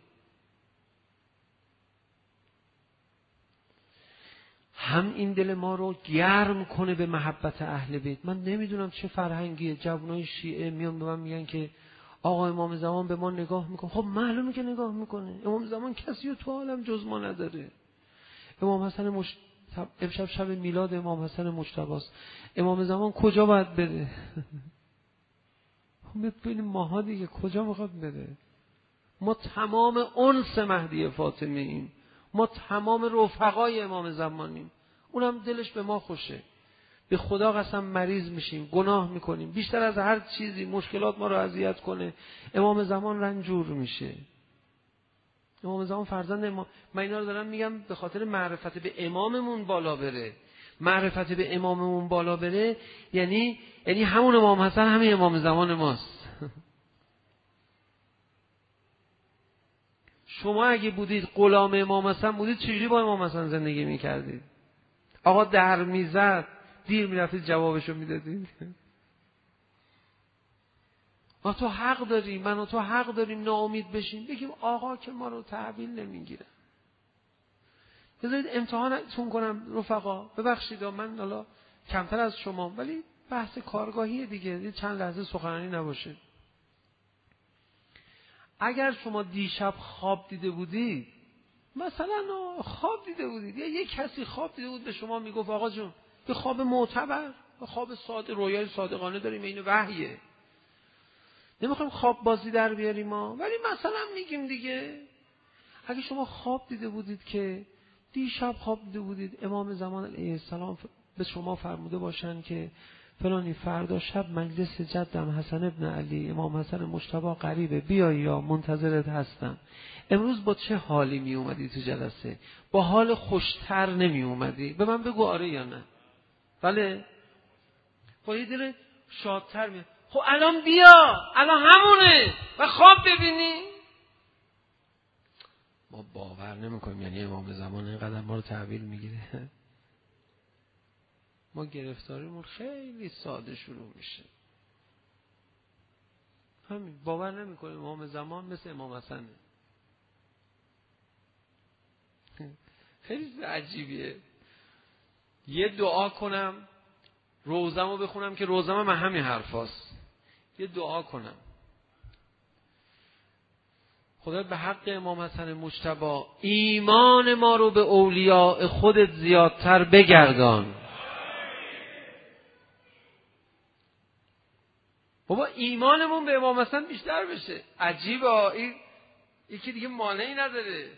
Speaker 1: هم این دل ما رو گرم کنه به محبت اهل بیت. من نمیدونم چه فرهنگیه، جوانای شیعه میان به من میگن که آقا امام زمان به ما نگاه میکنه. خب معلومه که نگاه میکنه. امام زمان کسی رو تو عالم جز ما نداره. امام حسن مش... امشب شب میلاد امام حسن مجتبی است. امام زمان کجا باید بره؟ ببینیم ماها دیگه کجا میخواد بره؟ ما تمام انس مهدی فاطمه ایم، ما تمام رفقای امام زمانیم، اونم دلش به ما خوشه. به خدا قسم مریض میشیم، گناه میکنیم، بیشتر از هر چیزی مشکلات ما رو اذیت کنه، امام زمان رنجور میشه. امام زمان فرزند امام. من اینا رو دارم میگم به خاطر معرفت به اماممون بالا بره. معرفت به اماممون بالا بره یعنی یعنی همون امام حسن همین امام زمان ماست. شما اگه بودید غلام امام حسن بودید چجوری با امام حسن زندگی میکردید؟ آقا در میزد دیر میرفتید جوابشو میدادید؟ ما تو حق داریم، من و تو حق داریم ناامید بشیم، بگیم آقا که ما رو تحویل نمیگیره. بذارید امتحانتون کنم رفقا، ببخشید من حالا کمتر از شما، ولی بحث کارگاهیه دیگه، چند لحظه سخنرانی نباشه. اگر شما دیشب خواب دیده بودید، مثلا خواب دیده بودید یا یک کسی خواب دیده بود به شما میگفت آقا جون به خواب معتبر، به خواب صادق، رویای صادقانه داریم، این وحیه، نمیخوایم خواب بازی در بیاریم ما، ولی مثلا میگیم دیگه. اگه شما خواب دیده بودید که دیشب خواب دیده بودید امام زمان علیه السلام به شما فرموده باشن که فلانی فردا شب مجلس جدم حسن ابن علی امام حسن مجتبی قریبه، بیایی یا منتظرت هستم، امروز با چه حالی می اومدی تو جلسه؟ با حال خوشتر نمی اومدی؟ به من بگو آره یا نه. بله، با یه دل شادتر می. خب الان بیا، الان همونه و خواب ببینی. ما باور نمی کنیم یعنی امام زمان اینقدر ما رو تحویل میگیره. ما گرفتاریمون خیلی ساده شروع میشه. همین باور نمی کنیم امام زمان مثل امام حسنه. خیلی عجیبیه. یه دعا کنم روزمو بخونم که روزم من همین حرفاست، یه دعا کنم خدا به حق امام حسن مجتبی ایمان ما رو به اولیاء خودت زیادتر بگردان. بابا ایمانمون به امام حسن بیشتر بشه. عجیبه این یکی دیگه مانعی نداره.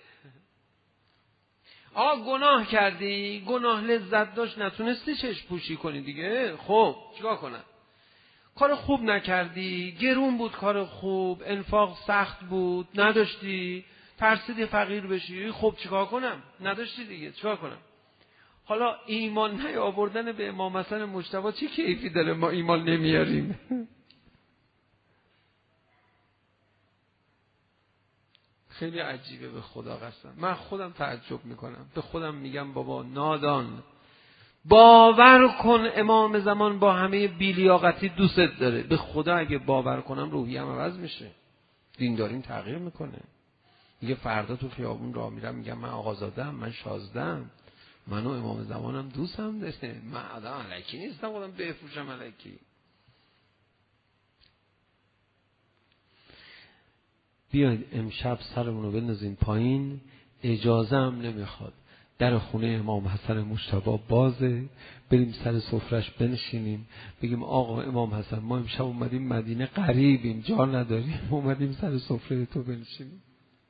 Speaker 1: آقا گناه کردی، گناه لذت داشت، نتونستی چشم پوشی کنی دیگه، خب چیکار کنم؟ کار خوب نکردی، گرون بود کار خوب، انفاق سخت بود، نداشتی، ترسیدی فقیر بشی، خب چیکار کنم؟ نداشتی دیگه، چیکار کنم؟ حالا ایمان نیاوردن به امام حسن مجتبی چه کیفی داره ما ایمان نمیاریم؟ خیلی عجیبه به خدا قسم. من خودم تعجب میکنم، به خودم میگم بابا نادان، باور کن امام زمان با همه بی‌لیاقتی دوست داره. به خدا اگه باور کنم روحیم عوض میشه، دینداریم تغییر میکنه. میگه فردا تو خیابون راه میرم میگم من آقازاده‌ام، من شازده‌ام، منو امام زمانم دوستم داره، من آدم الکی نیستم خودم بفروشم الکی. بیاید امشب سرمون رو بندازیم پایین، اجازه هم نمیخواد، در خونه امام حسن مجتبی بازه، بریم سر سفرش بنشینیم بگیم آقا امام حسن ما امشب اومدیم مدینه، غریبیم جا نداریم، اومدیم سر سفره تو بنشینیم.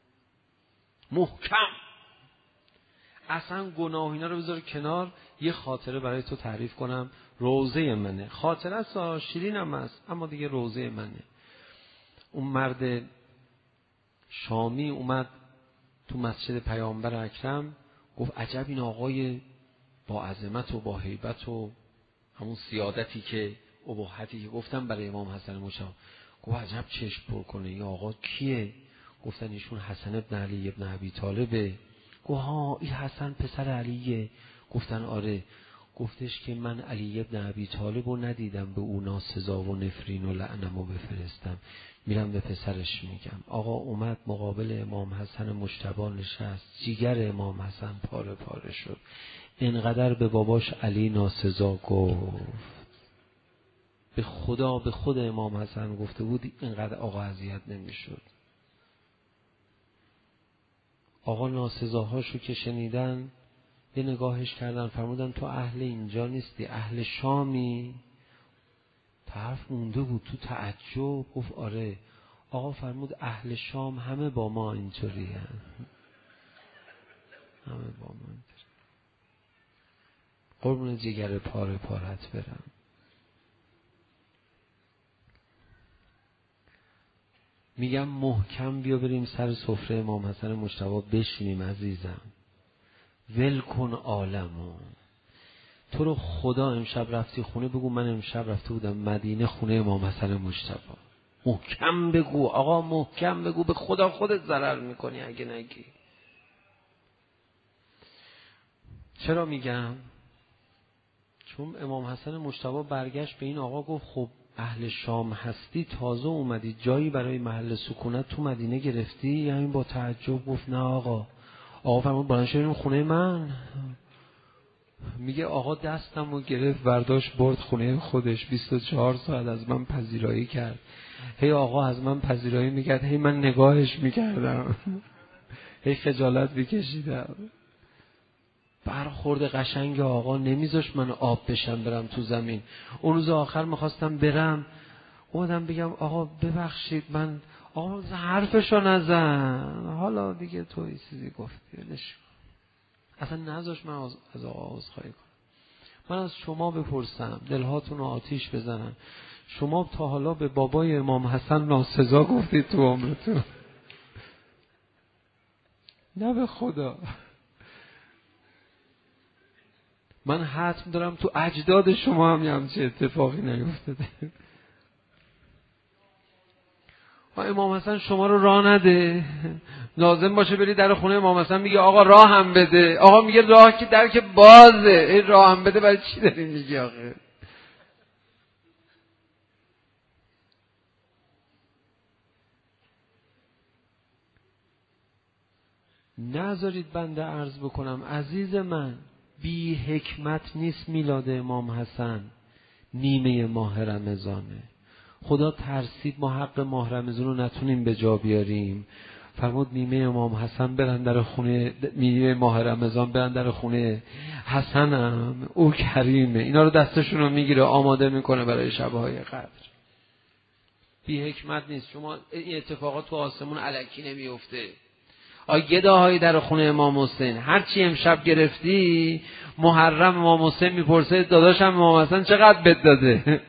Speaker 1: محکم اصلا گناه اینا رو بذار کنار، یه خاطره برای تو تعریف کنم. روضه منه، خاطره است شیرین هم است اما دیگه روضه منه. اون مرد شامی اومد تو مسجد پیامبر اکرم، گفت عجب این آقای با عظمت و با هیبت و همون سیادتی که ابهتی که گفتم برای امام حسن مجتبی، گفت عجب چشم پر کنه این آقا کیه؟ گفتن ایشون حسن ابن علی ابن ابی طالبه. گفت ها این حسن پسر علیه؟ گفتن آره. گفتش که من علی ابن ابی طالب رو ندیدم به او ناسزا و نفرین و لعنم و بفرستم، میرم به پسرش میگم. آقا اومد مقابل امام حسن مجتبی نشست، جیگر امام حسن پاره پاره شد، اینقدر به باباش علی ناسزا گفت، به خدا به خود امام حسن گفته بود اینقدر آقا اذیت نمیشد. آقا ناسزاهاشو که شنیدن یه نگاهش کردن، فرمودن تو اهل اینجا نیستی، اهل شامی؟ طرف مونده بود تو تعجب، گفت آره. آقا فرمود اهل شام همه با ما اینطوری هن. همه با ما اینطوری. قربون جگر پاره پارت برم. میگم محکم بیا بریم سر سفره امام حسن مجتبی بشینیم عزیزم، ول کن عالمو. تو رو خدا امشب رفتی خونه بگو من امشب رفته بودم مدینه خونه امام حسن مجتبی. محکم بگو آقا، محکم بگو، به خدا خودت ضرر میکنی اگه نگی. چرا میگم؟ چون امام حسن مجتبی برگشت به این آقا گفت خب اهل شام هستی، تازه اومدی جایی برای محل سکونت تو مدینه گرفتی؟ یعنی با تعجب گفت نه آقا. آقا فرمود بلند شدیم خونه من. میگه آقا دستم رو گرفت برداشت برد خونه خودش، بیست و چهار ساعت از من پذیرایی کرد. هی آقا از من پذیرایی میکرد، هی من نگاهش میکردم، هی خجالت میکشیدم. برخورد قشنگ آقا نمیذاش من آب بشم برم تو زمین. اون روز آخر میخواستم برم اومدم بگم آقا ببخشید من، آقا حرفشو نزن، حالا دیگه تو این چیزی گفتی ولش کن. اصلا نذاش من از, از آقا عذرخواهی کنم. من از شما بپرسم، دلهاتون رو آتیش بزنن، شما تا حالا به بابای امام حسن ناسزا گفتید تو عمرتون؟ نه به خدا. من حتم دارم تو اجداد شما هم همچه اتفاقی نیفتاده. امام حسن شما رو راه نده، لازم باشه بری در خونه امام حسن میگه آقا راه هم بده. آقا میگه راه که در که بازه، این راه هم بده برای چی داری میگی آخه؟ نذارید بنده عرض بکنم عزیز من، بی حکمت نیست میلاد امام حسن نیمه ماه رمضانه. خدا ترسید ما حق ماه رمضان رو نتونیم به جا بیاریم، فرمود نیمه امام حسن برن در خونه، نیمه ماه رمضان برن در خونه حسنم، او کریمه، اینا رو دستشون رو میگیره آماده میکنه برای شبهای قدر. بی حکمت نیست. شما این اتفاقات تو آسمون الکی نمیفته. آ گداهایی در خونه امام حسین، هر چی امشب گرفتی محرم امام حسین میپرسه داداشم امام حسن چقدر بد داده؟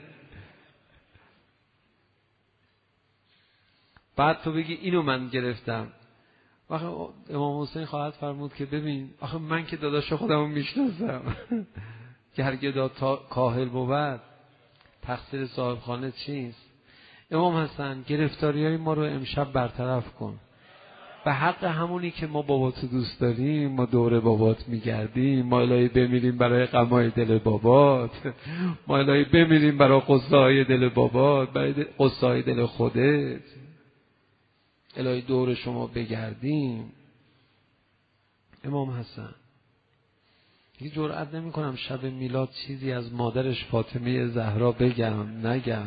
Speaker 1: بعد تو بگی اینو من گرفتم. وقتی امام حسین خواهد فرمود که ببین آخه من که داداش خودمو میشناسم که هر گدا تا کاهل بود تقصیر صاحب خانه چیست؟ امام حسن گرفتاریای ما رو امشب برطرف کن، به حق همونی که ما باباتو دوست داریم، ما دور بابات میگردیم، ما الهی بمیریم برای غمای دل بابات، ما الهی بمیریم برای قصه های دل بابات، برای قصه های دل خودت. الهی دور شما بگردیم. امام حسن دیگه جرئت نمی کنم شب میلاد چیزی از مادرش فاطمه زهرا بگم نگم.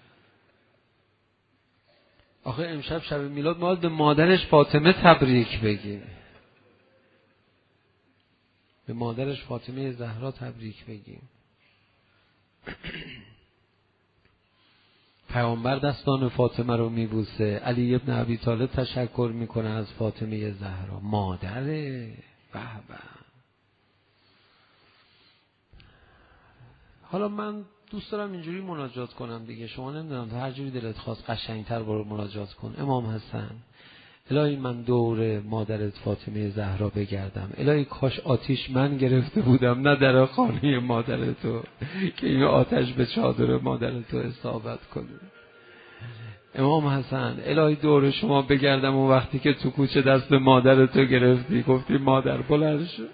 Speaker 1: آخه امشب شب میلاد ما به مادرش فاطمه تبریک بگیم، به مادرش فاطمه زهرا تبریک بگیم. پیامبر دستان فاطمه رو میبوسه، علی ابن ابی طالب تشکر میکنه از فاطمه زهرا، مادره. به به. حالا من دوست دارم اینجوری مناجات کنم دیگه، شما نمیدونم هر جوری دلت خواست قشنگتر برو مناجات کن. امام حسن الهی من دور مادرت فاطمه زهرا بگردم، الهی کاش آتیش من گرفته بودم نه در خانه مادرتو که این آتش به چادر مادرتو اصابت کنه. امام حسن الهی دور شما بگردم اون وقتی که تو کوچه دست مادرتو گرفتی گفتی مادر بلند شو.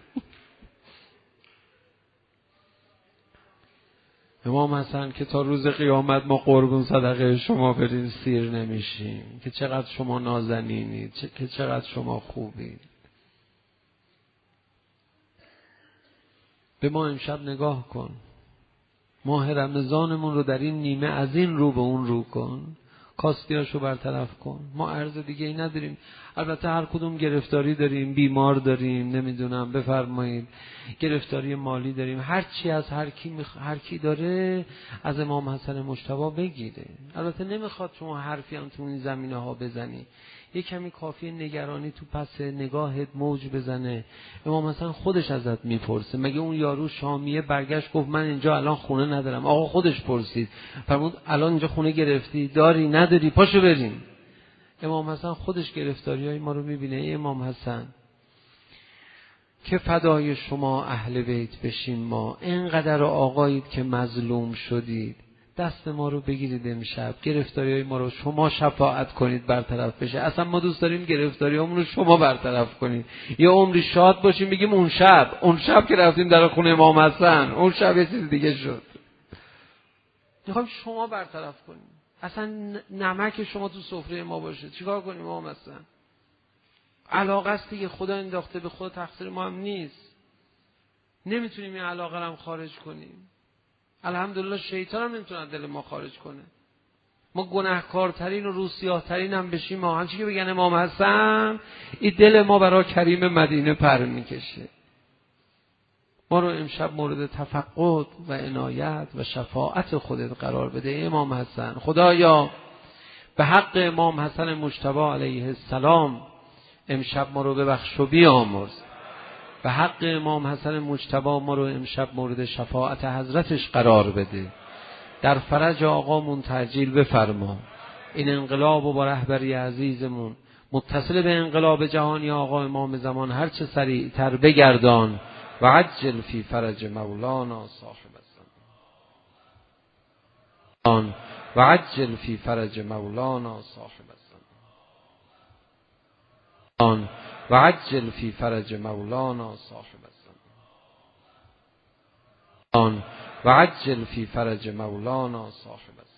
Speaker 1: امام حسن که تا روز قیامت ما قربون صدقه شما بریم سیر نمیشیم، که چقدر شما نازنینید، که چقدر شما خوبید. به ما امشب نگاه کن، ماه رمضانمون رو در این نیمه از این رو به اون رو کن، کاستیاشو برطرف کن. ما عرض دیگه ای نداریم. البته هر کدوم گرفتاری داریم، بیمار داریم، نمیدونم بفرمایید گرفتاری مالی داریم، هر چی از هر کی مخ... هر کی داره از امام حسن مجتبی بگیره. البته نمیخواد شما حرفی هم تو این زمینه ها بزنی، یه کمی کافیه نگرانی تو پس نگاهت موج بزنه. امام حسن خودش ازت میپرسه، مگه اون یارو شامیه برگشت گفت من اینجا الان خونه ندارم؟ آقا خودش پرسید، فرمود الان اینجا خونه گرفتی؟ داری نداری؟ پاشو بریم. امام حسن خودش گرفتاری های ما رو میبینه. ای امام حسن که فدای شما اهل بیت بشیم، ما اینقدر آقایید که مظلوم شدید، دست ما رو بگیرید امشب، گرفتاری های ما رو شما شفاعت کنید برطرف بشه. اصلا ما دوست داریم گرفتاری همون رو شما برطرف کنید، یه عمری شاد باشیم بگیم اون شب اون شب که رفتیم در خونه امام حسن اون شب یه چیز دیگه شد. میخوایم شما برطرف کنیم، اصلا نمک شما تو سفره ما باشه. چیکار کنیم امام حسن؟ علاقه است دیگه، خدا انداخته به خدا، تقصیر ما هم نیست. نمیتونیم این علاقه رو هم خارج کنیم. الحمدلله شیطان هم نمیتونه دل ما خارج کنه. ما گناهکارترین و روسیاه‌ترین هم بشیم، ما همچی که بگن امام حسن این دل ما برای کریم مدینه پر میکشه. ما رو امشب مورد تفقد و عنایت و شفاعت خودت قرار بده امام حسن. خدایا به حق امام حسن مجتبی علیه السلام امشب ما رو ببخش و بیامرز. به حق امام حسن مجتبی ما رو امشب مورد شفاعت حضرتش قرار بده. در فرج آقامون تعجیل بفرما. این انقلاب و با رهبری عزیزمون متصل به انقلاب جهانی آقا امام زمان هر چه سریعتر بگردان و عجل فی فرج مولانا صاحب الزمان و عجل فی فرج مولانا صاحب الزمان و عجل فی فرج مولانا صاحب الزمان و عجل فی فرج مولانا صاحب الزمان.